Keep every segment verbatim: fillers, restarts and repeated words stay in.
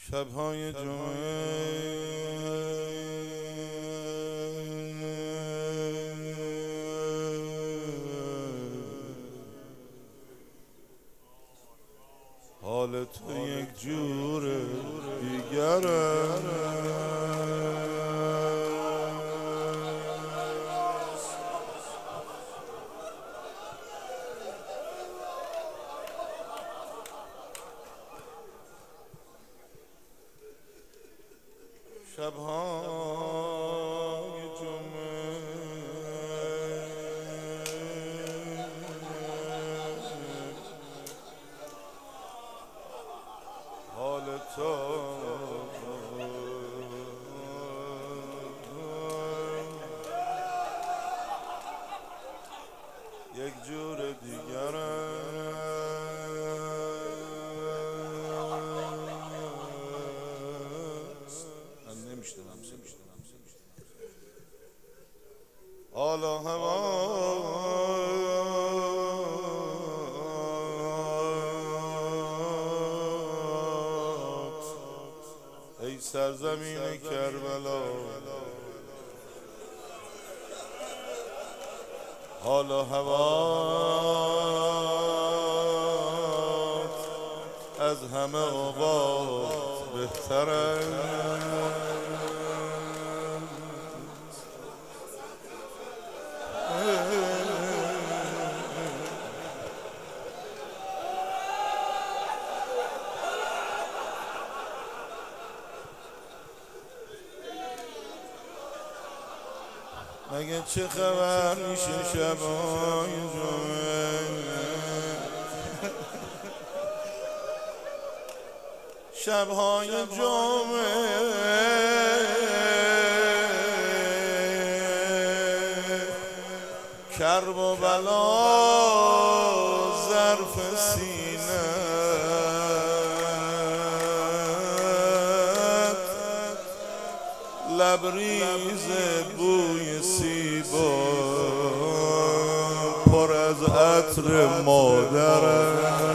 شب‌های جمعه حال تو یک جور دیگره شب‌های جمعه حال تو یک جور دیگره حالا هوات ای سرزمین کربلا حالا هوات از همه اوقات بهتره مگه چه خبر میشه شب‌های جمعه شب‌های جمعه کرب و بلا ظرف سینه لبریز بوی سیبا پر از عطر مادره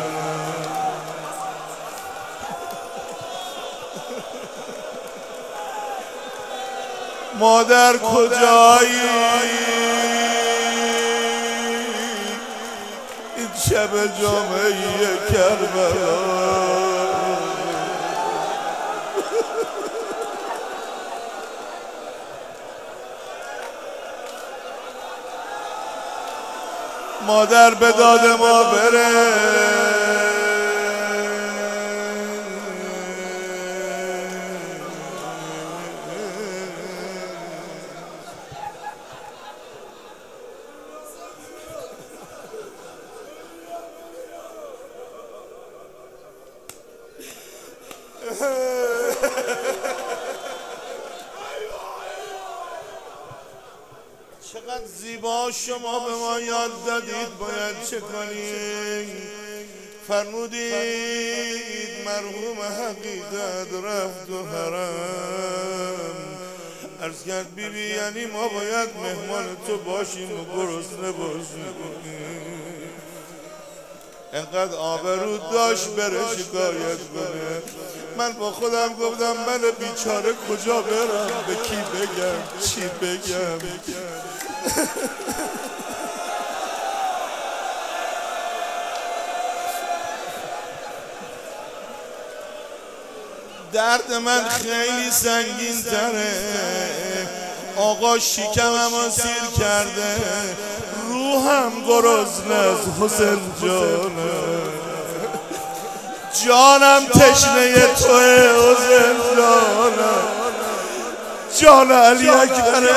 مادر کجایی این شب جمعه کربلا مادر به داد ما بره چقدر زیبا شما به ما یاد دادید باید چه کنیم فرمودید مرحوم حقیقت رفت و حرم عرض کرد بی بی یعنی ما باید مهمان تو باشیم و گرسنه باشیم انقدر آبرو داشت بره شکایت کنه من با خودم گفتم من بیچاره کجا برم به کی بگم چی بگم درد من خیلی سنگین تره آقا شکمم رو سیر کرده روحم گرسنه است حسین جانه جانم تشنه توه حسین جانم جان علی اکبره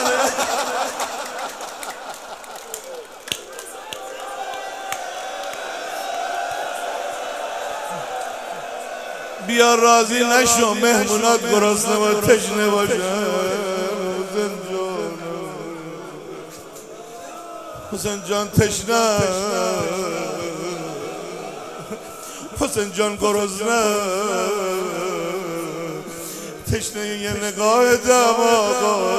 بیا راضی نشو مهمونات گرسنه و تشنه باشه حسین جان حسین جان تشنه حسین جان گرسنه تشنه یه نگاه دم آقا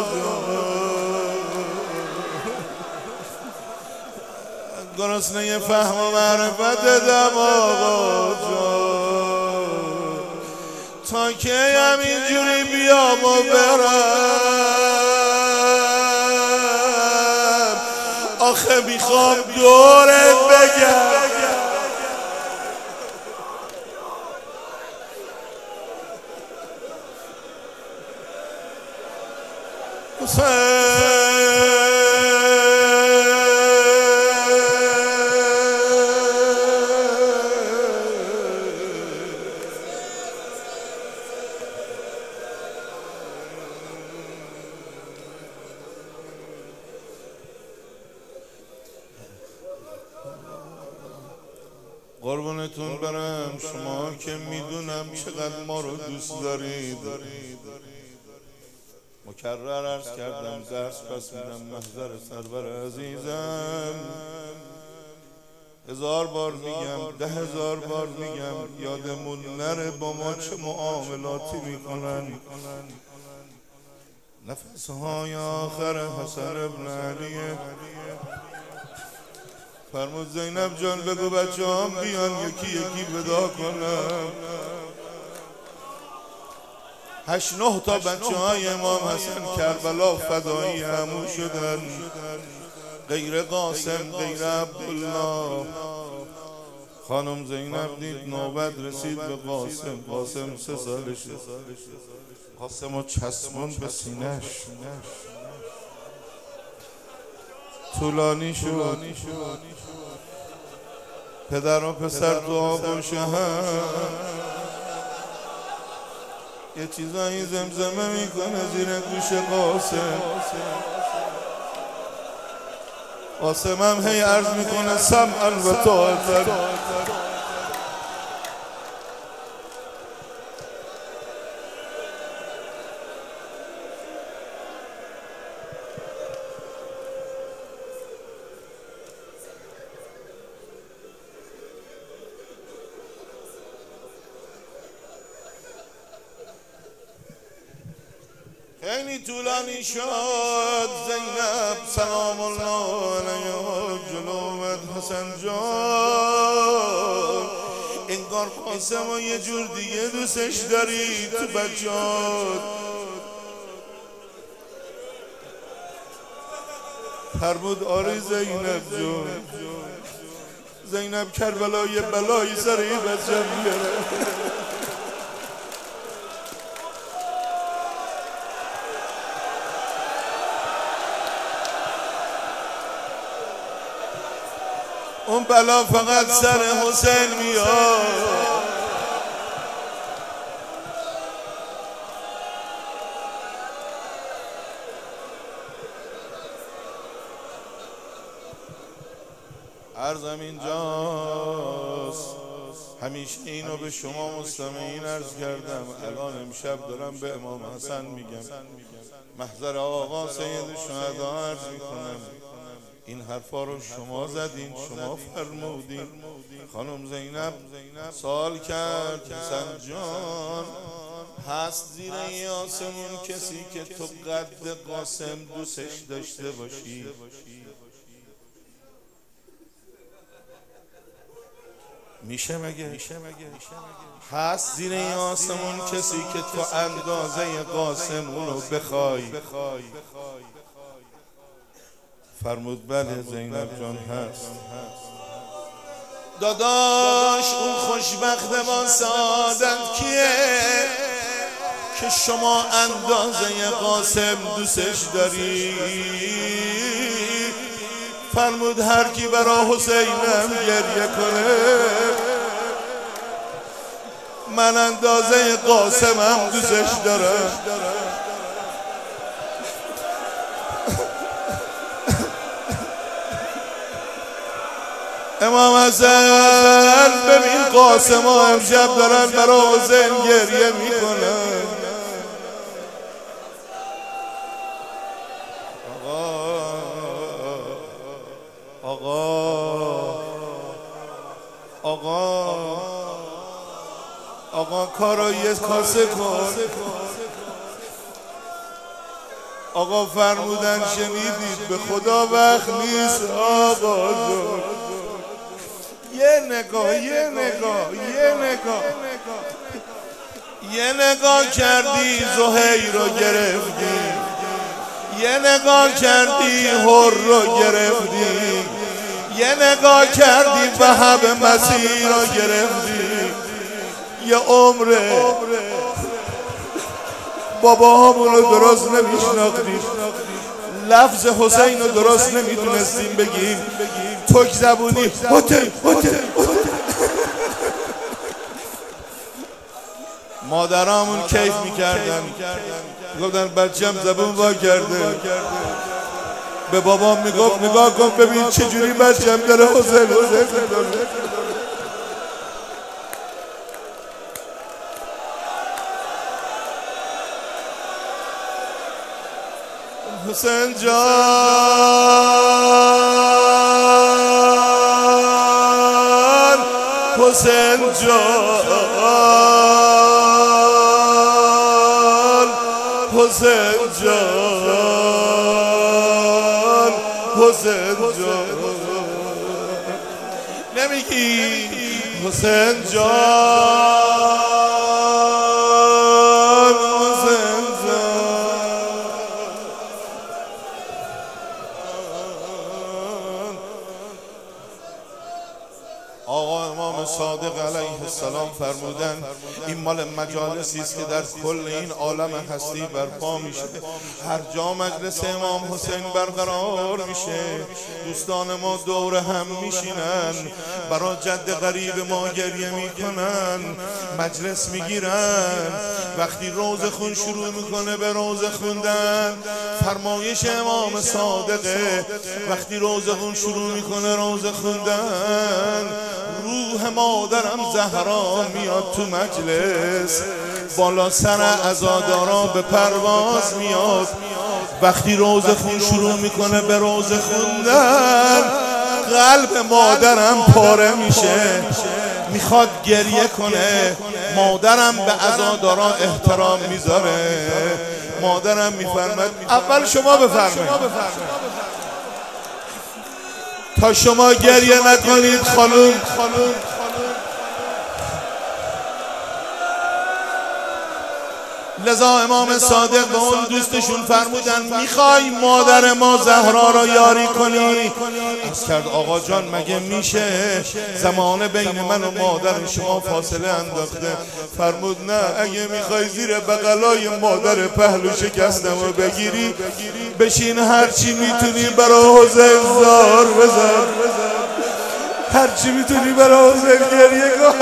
گرسنه یه فهم و معرفت دم آقا جان تا که همینجوری بیام و برم آخه میخوام دورت بگم قربونتون برم شما که میدونم چقدر ما رو دوست دارید مکرر عرض کردم درس پس میدم محضر سرور عزیزم هزار بار میگم ده هزار بار میگم یادمون نره با ما چه معاملاتی میکنن نفسهای آخر حسن ابن علیه فرمود زینب جان بگو بچه هم بیان یکی یکی ودا کنم هشت نه تا بچه های امام حسن کربلا فدایی عمو شدن غیر قاسم غیر عبدالله خانم زینب دید نوبت رسید به قاسم قاسم سه سالشه قاسم رو چسبون به سینش طولانی شد پدر و پسر دعا باشه هم یه چیزایی زمزمه میکنه زیر گوش قاسم قاسم هم هی عرض میکنه سمعا و طاعتا خیلی طولانی شد زینب سلام الله علیها جلو اومد حسن جان انگار قاسم و یه جور دیگه دوستش داری تو بچه‌ات فرمود آره زینب جان زینب کربلا یه بلایی سر این بچه میاره اون بلا فقط سر حسین میاد عرضم اینجاست همیشه اینو به شما مستمعین عرض کردم الان امشب دارم به امام حسن میگم محضر آقا سید شهدا عرض میکنم این حرفا رو شما زدین شما فرمودین خانم زینب سوال کرد حسن جان هست زیر این آسمون کسی که تو قد قاسم دوستش داشته باشی میشه مگه هست زیر این آسمون کسی که تو اندازه قاسم اونو بخوای فرمود بله زینب جان هست داداش اون خوشبخت با سعادت کیه که شما اندازه قاسم دوستش داری فرمود هر کی برا حسینم گریه کنه من اندازه قاسمم دوستش دارم امام حسن ببین قاسم ها امشب دارن برای حسین گریه میکنن آقا آقا آقا کارو یه کاسه کن آقا فرمودن شنیدید به خدا وقت نیست آقا جون یه نگاه یه نگاه یه نگاه یه نگاه کردی زهیر رو گرفتی، یه نگاه کردی هر رو گرفتی، یه نگاه کردی وهب مسیح رو گرفتی. یه عمره باباهامون رو درست نمیشناختیم، لفظ حسین رو درست نمیتونستیم بگیم، تک زبونی هتل هتل. مادرامون کیف میکردن، گفتن بچه‌م زبون وا کرده. به بابام میگفت نگاه کن ببین چجوری بچه‌م داره حسین حسین داره. حسین جان، حسین جان، حسین جان، حسین جان. نمیگی حسین جان، حسین جان. آقا امام صادق علیه السلام فرمودن این مال مجالسی است که در کل این عالم هستی برپا میشه. هر جا مجلس امام حسین برقرار میشه دوستان ما دور هم میشینن، برای جد غریب ما گریه میکنن، مجلس میگیرن. وقتی روز خون شروع میکنه به روز خوندن، فرمایش امام صادقه وقتی روز خون شروع میکنه روز خوندن، روح مادرم زهرا میاد تو مجلس، بالا سر عزادارا به پرواز میاد. وقتی روز خون شروع میکنه به روز خوندن، قلب مادرم پاره میشه، میخواد گریه کنه. مادرم به عزادارا احترام میذاره. مادرم میفرماد اول شما بفرمایید تا شما گریه نکنید خانوم. لذا امام صادق به اون دوستشون فرمودن میخوای مادر ما زهرا را یاری کنی؟ از کرد آقا جان مگه میشه؟ زمانه بین من و مادر شما فاصله انداخته. فرمود نه، اگه میخوای زیر بغلای مادر پهلو شکستم و بگیری، بشین هرچی میتونی برای حسین زار بزن، هرچی میتونی برای حسین گریه کن.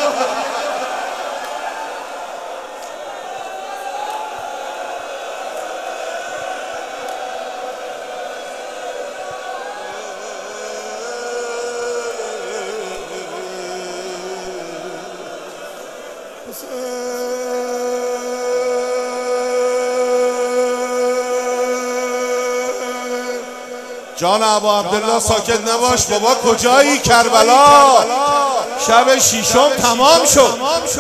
جان ابا عبدالله ساکت نباش بابا، کجایی؟ کربلا شب شیشم تمام شد،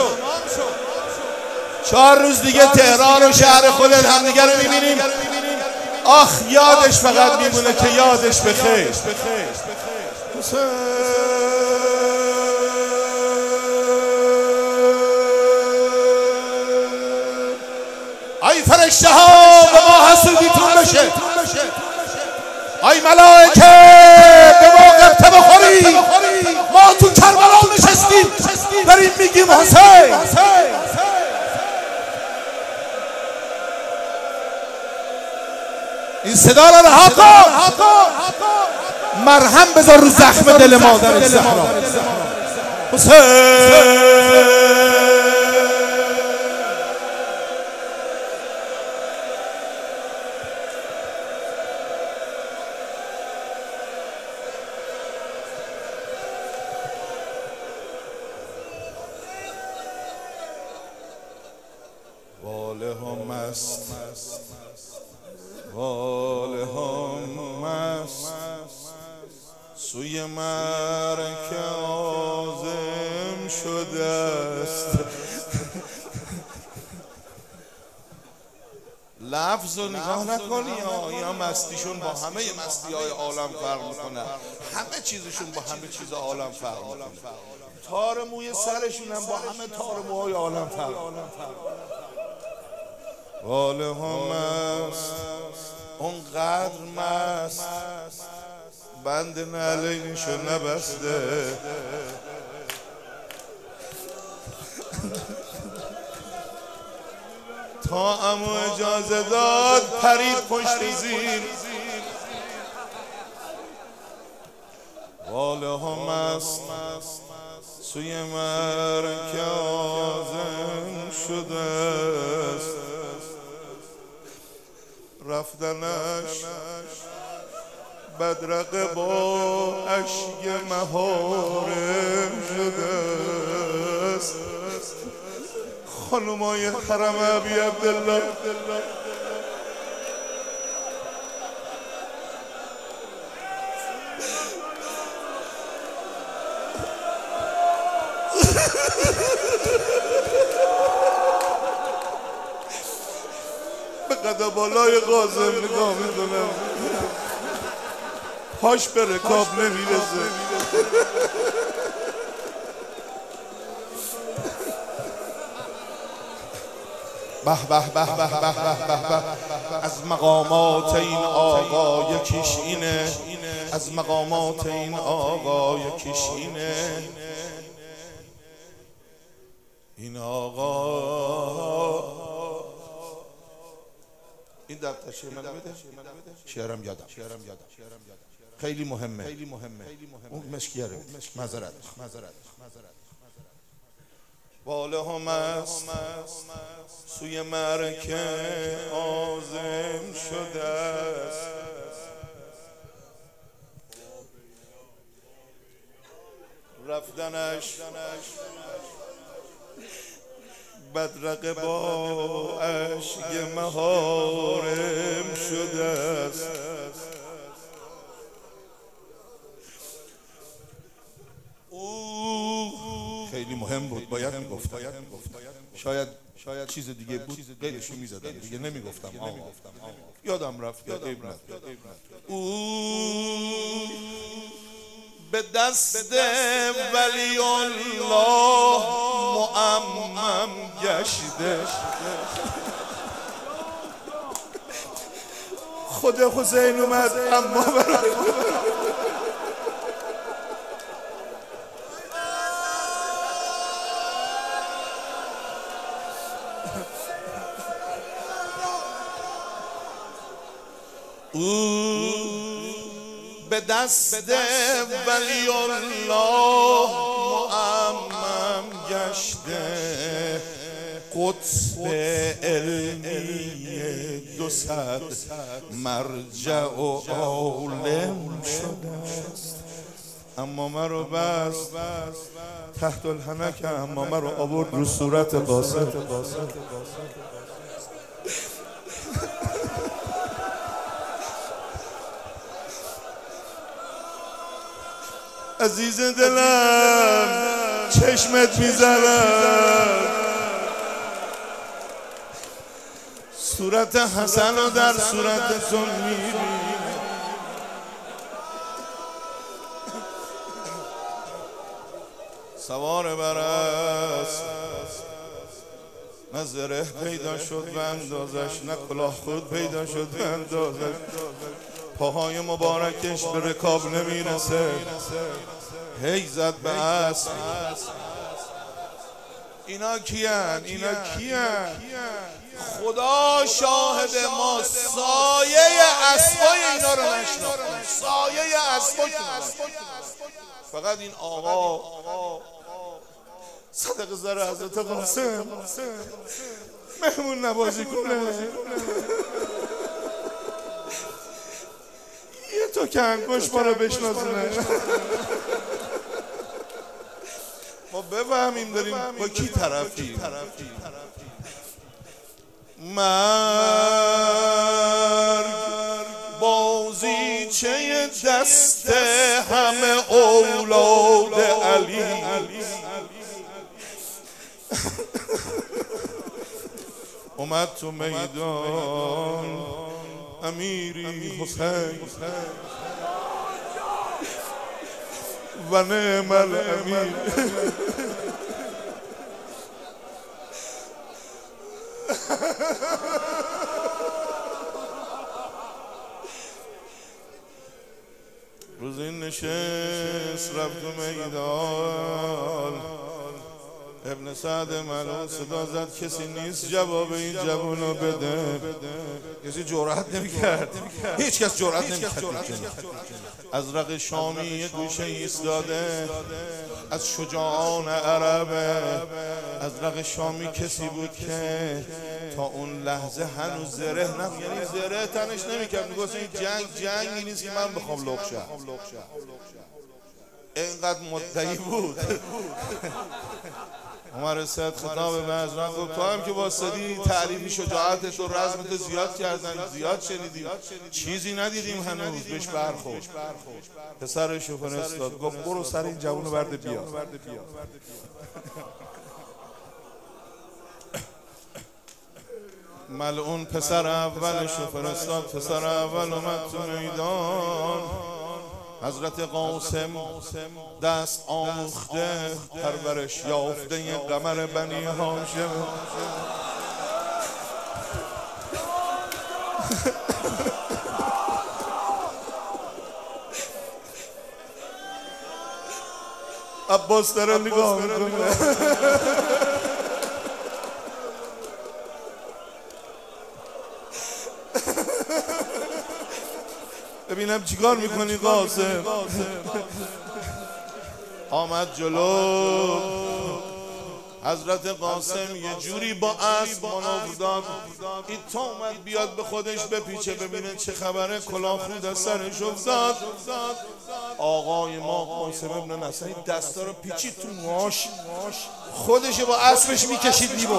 چهار روز دیگه تهران و شهر خودت همدیگه رو میبینیم. آخ یادش فقط میمونه که یادش بخیر. ای فرشته ها به ما حسودیتون بشه، ای ملائکه به ما قبطه بخوری. ما تو کربلا نشستیم داریم میگیم حسین. این صدا را رها کن، مرهم بذار رو زخم دل مادر زهرا. حسین واله هم است، واله هم است، سوی مرک عازم شده است. لفظ رو نگاه نکنی یا مستیشون با همه مستی های عالم فرق میکنه، همه چیزشون با همه چیز عالم فرق میکنه، تار موی سرشون هم با همه تار موهای عالم فرق میکنه. واله ها مست اونقدر مست بند نعلینشو نبسته، تا امو اجازه داد پرید پشت زیر. واله ها مست سوی مرکزم شده است، رفتنش بدرقه با اشک مهارم شده است. خانمای حرم ابی عبدالله به قد بالای قاسم نگاه میکنم، پاش به رکاب نمیرسه. به به به به به به به از مقامات این آقا یکیش اینه، از مقامات این آقا یکیش اینه. این آقا این دفترچه منو بده، شعرم یادم خیلی مهمه، خیلی مهمه اون مشکیاره. معذرت معذرت واله ها مست سوی مرکه عازم شده است، رفتنش بدرقه با اشک مهارم شده است. خیلی مهم بود، باید میگفتم، شاید شاید چیز دیگه بود غیرشو میزدم دیگه نمیگفتم، یادم رفت. او به دست ولی الله معمم گشته، خود حسین اومد اما برای او به دست ولی الله معمم گشته، قطب علمی دو صد مرجع و عالم شده است. اما مرا بس تحت الحنک، اما مرا آورد رو صورت قاسم. عزیز دلم چشمت میزنم، صورت حسن رو در صورت تو میبینم. سوار بر اسب نه زره پیدا شد به اندازش، نه کلاه خود پیدا شد به اندازش، پاهای مبارکش به رکاب نمیرسه، هی زد به اسب. اینا کیان؟ اینا کیان؟ خدا شاهد ما سایه اسبای اینا رو نشناختیم، سایه اسبای فقط این آقا صدق زر حضرت قاسم مهمون نوازی کنه، یه تو که انگوش ما رو بشناسونه، ما بفهمیم داریم با کی طرفیم. مرگ بازیچه دست همه اولاد علی، اومد تو میدان امیری حسین و نعم الامیر. روز این نشست رفت تو میدان، ابن سعد ملعون صدا زد کسی نیست جواب این جوانو بده. کسی جرأت نمی‌کرد، هیچ کس جرأت نمی‌کرد. ازرق شامی یه گوشه ایستاده از شجاعان عربه. ازرق شامی کسی بود که تا اون لحظه هنوز زره نم، یعنی زره تنش نمی‌کرد، میگفت این جنگ جنگی نیست که من بخوام لخ شم. اینقدر مدعی بود. عمر سید خطاب به ازرق گفت تو هم که واسدی تعریفی شجاعتت و رزمت زیاد کردن، زیاد شنیدیم، چیزی ندیدیم هنوز. بهش برخورد، پسرش رو فرستاد، گفت برو سر این جوونو برده بیا. ملعون پسر اولش رو فرستاد، پسر اول اومد تو میدان. حضرت قاسم دست آموخته پرورش یافته قمر بنی هاشم. عباس داره نگاه میکنه. ببینم چیکار میکنی قاسم. آمد جلو. حضرت قاسم یه جوری با اسب مانور داد، این تا اومد بیاد به خودش بپیچه ببینه چه خبره. کلاه خود از سرش افتاد. آقای ما قاسم ابن نصر دستا رو پیچید تو موهاش، خودش با اسبش میکشید لیبو،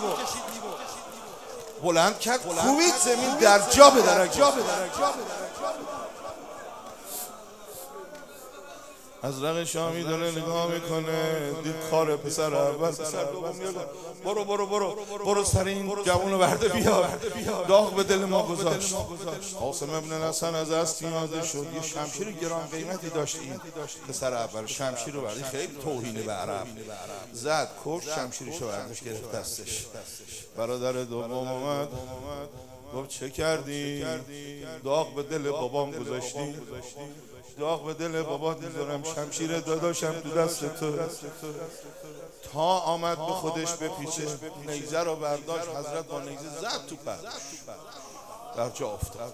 بلند کرد کوبید زمین در جا به درک. ازرق شامی داره نگاه میکنه، دید کار پسر اول. پسر دوم میاد برو برو برو برو سر این جوونو برده بیار، داغ به دل ما گذاشت. قاسم ابن نصر از دست پیاده شد. یه شمشیر گران قیمتی داشت این پسر اول، شمشیر رو برده، خیلی توهینی به عرب زد، کشت، شمشیرشو برداشت گرفت دستش. برادر دوم اومد گفت چه کردی؟ داغ به دل بابام گذاشتی؟ داغ به دل بابا میذارم، شمشیر داداشم تو دست تو. تا آمد به خودش بپیچه، نیزه رو برداشت، حضرت با نیزه زد تو پر، در جا افتاد.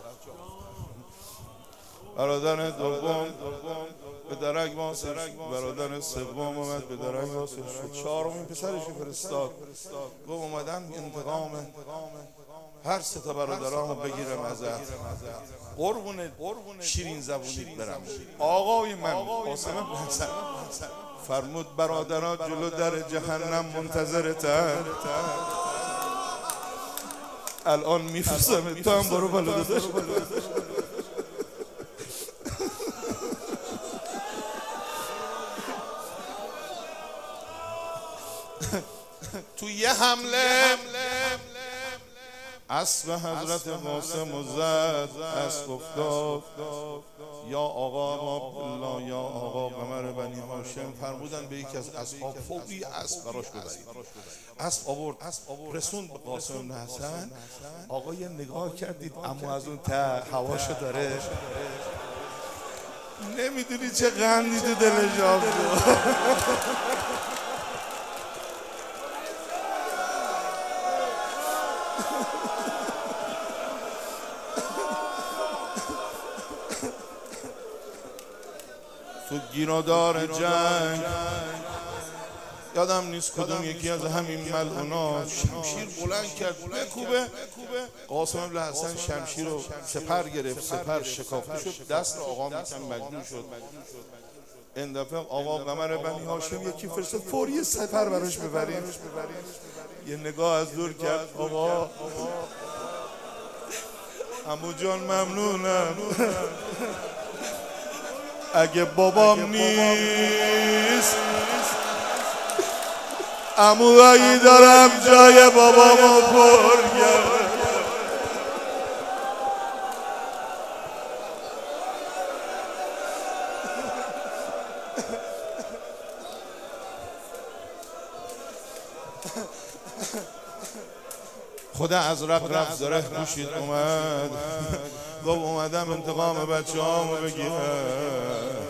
برادر دوم به درک واصل شد، برادر سوم اومد به درک واصل شد، چهارمین پسرش فرستاد. گفت اومدن انتقام هر سه تا برادرامو بگیرم ازت، قربون شیرین زبونیت برم. آقای من قاسم ابن نصر فرمود برادران جلو در جهنم منتظرتن، الان میفرستم تو هم برو بالا داداش. تو یه حمله اسب حضرت قاسم و زد، اسب افتاد. یا آقا عبدالله، یا آقا قمر بنی هاشم فرمودن به یکی از اصحاب فوری اسب براش ببرید. اسب آورد، رسوند به قاسم بن حسن. آقا یه نگاه کردید اما از اون ته هواشو داره، نمیدونی چه غندی تو دلش آورد. تو گیرادار جنگ یادم نیست کدوم یکی از همین ملعونا شمشیر بلند کرد بکوبه. قاسم ابن حسن شمشیر رو سپر گرفت، سپر شکافته شد، دست آقا میتن مجبور شد. این دفعه آقا قمر بنی هاشم یکی فرستاد فوری سپر براش ببریم. یه نگاه از دور کرد، آقا عمو جان ممنونم، اگه بابام نیست عمویی دارم جای بابامو پر کرد. خدا از رب رفت زره پوشید اومد گفت اومدم انتقام بچه هامو بگیرم.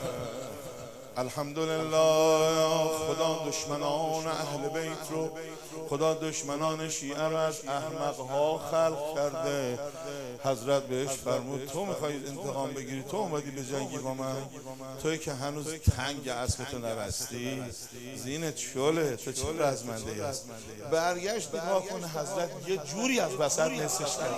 الحمدلله خدا دشمنان اهل بیت رو، خدا دشمنان شیعه رو از احمقها خلق کرده. حضرت بهش فرمود تو میخوای انتقام بگیری، تو اومدی به جنگی با من، توی که هنوز تنگ اسبتو نبستی، زینت شله، تو چه رزمنده هست. برگشت نگاه کنه حضرت یه جوری از بسر نسش کرد.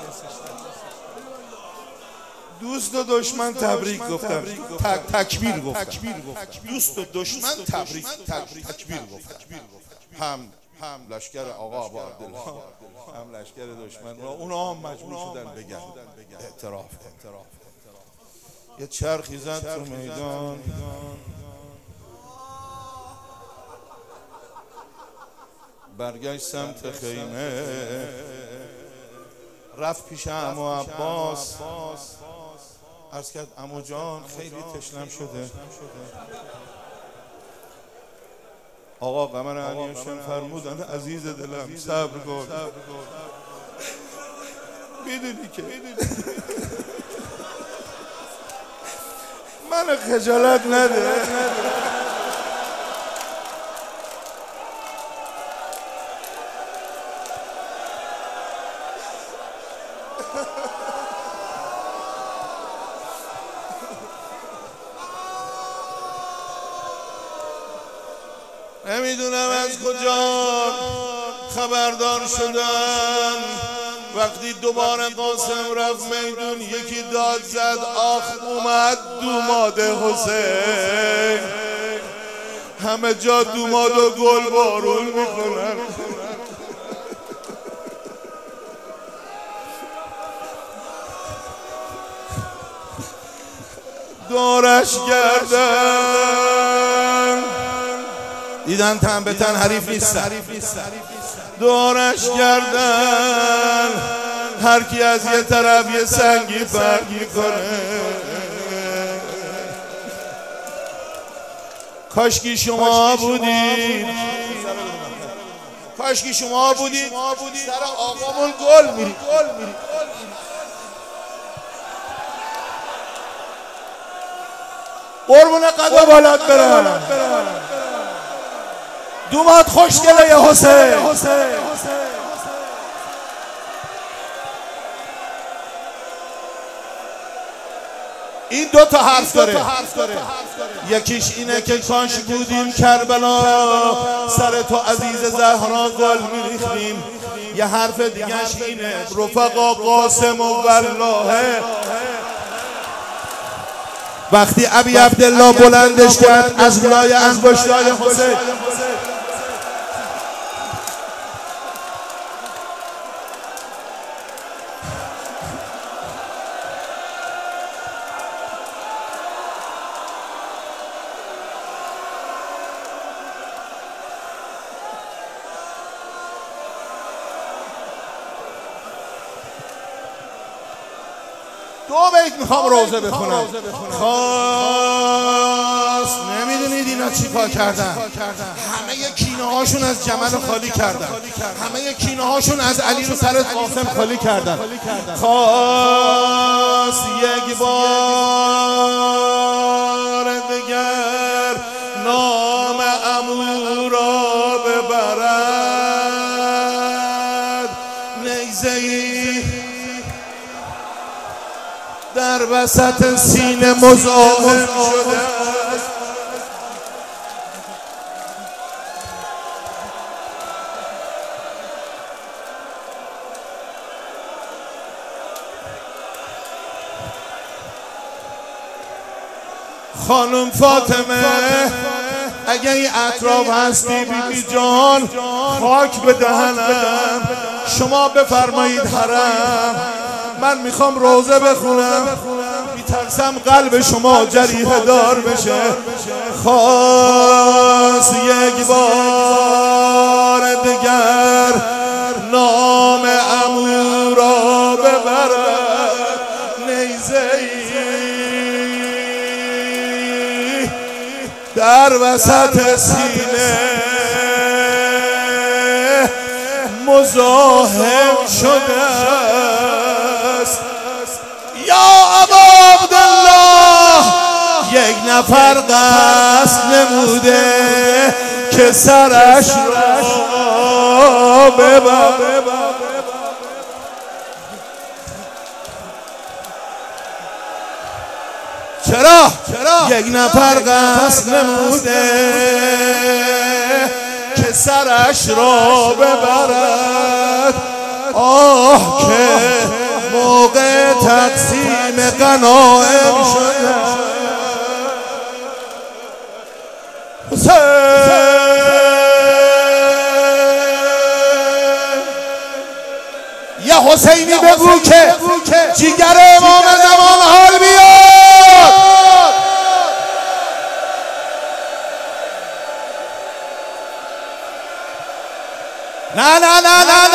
دوست و دشمن تبریک گفتم، تکبیر گفتم. دوست و دشمن تبریک تکبیر گفتم. هم هم لشکر آقا ابو عبدالله، هم لشکر دشمن، اونا هم مجبور شدن بگن اعتراف. یه چرخی زد تو میدان، برگشت سمت خیمه، رفت پیش عمو عباس، عرض کرد عمو جان خیلی تشنم شده. آقا قمر علیشان فرمودن عزیز دلم صبر کن، میدونی که من خجالت نده. نمیدونم از کجا خبردار شدن، وقتی دوباره قاسم رفت میدون یکی داد زد آخ اومد دوماد حسین. همه جا دوماد و گل بارون میکنن. دورش گردن، دیدن تن به تن حریف نیستن، دورش گردن، هر کی از یه طرف یه سنگی پرت میکنه. کاشکی شما بودید، کاشکی شما بودید سر آقامون گل میرید. قربون قدا بالات برم، دوماد خوشگله یا حسین. این دو تا حرف داره، یکیش اینه که کاش بودیم کربلا سر تو عزیز زهرا گل میریختیم. یه حرف دیگهش اینه رفقا قاسم و والله وقتی ابی عبدالله بلندش کرد از لای انگشتای حسین، دو بیت میخوام روزه بخونم. خاص نمیدونید اینا چی کار کردن؟ همه کینه هاشون از جمل خالی کردن، همه کینه هاشون از علی رو سر قاسم خالی کردن. خاص یک بار دیگر نام عمو را ببرد، نیزه‌ای در وسط سینه مزاحم شده است. خانم فاطمه اگه این اطراف هستی بیبی جان خاک به دهنم، شما بفرمایید حرم من میخوام روزه بخونم. ترسم قلب شما جریحه دار بشه. خواست یک بار دیگر نام عمو را ببرد، نیزه‌ای در وسط سینه مزاحم شده است. یا ابا عبدالله یک نفر قصد نموده که سرش را ببر. چرا؟ یک نفر قصد نموده که سرش را ببرد. آه که موقع تقسیم غنایم شده. حسین یا حسینی بگو که جیگر امام زمان حال بیاد. نه نه نه نه